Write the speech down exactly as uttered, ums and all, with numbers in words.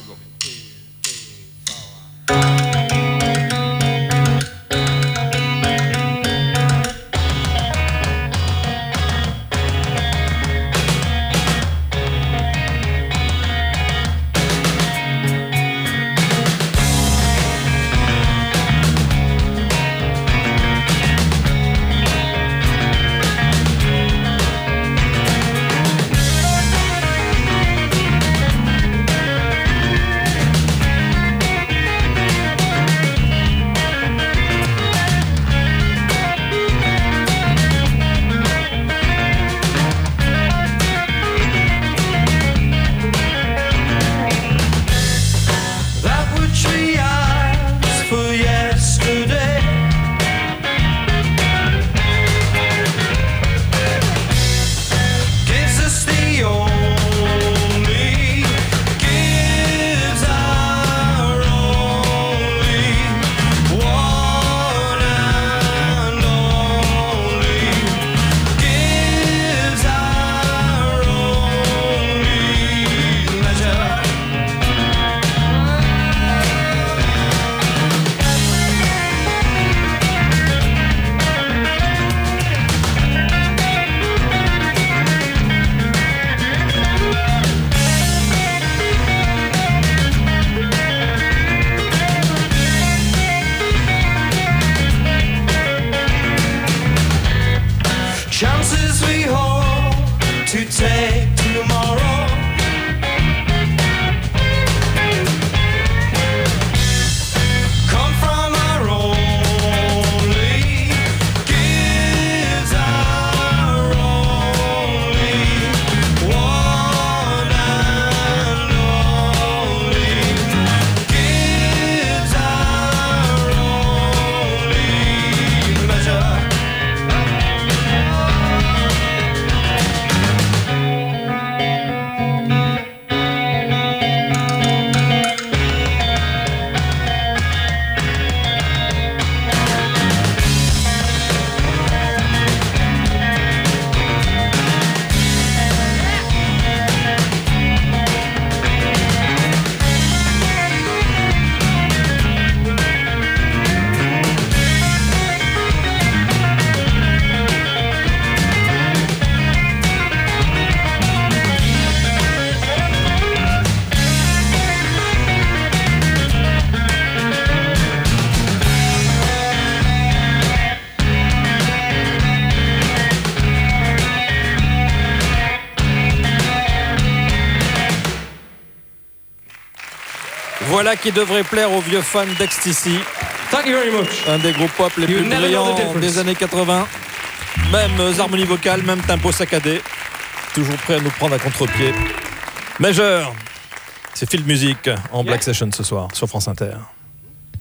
Chances we hold to take tomorrow. Come from our only gives our only one and only gives our only measure. Voilà qui devrait plaire aux vieux fans d'Ecstasy. Thank you very much. Un des groupes pop les You plus never know the brillants difference. des années quatre-vingts. Même harmonies vocales, même tempo saccadé. Toujours prêt à nous prendre à contre-pied. Major, c'est Field Music en Black Session ce soir sur France Inter.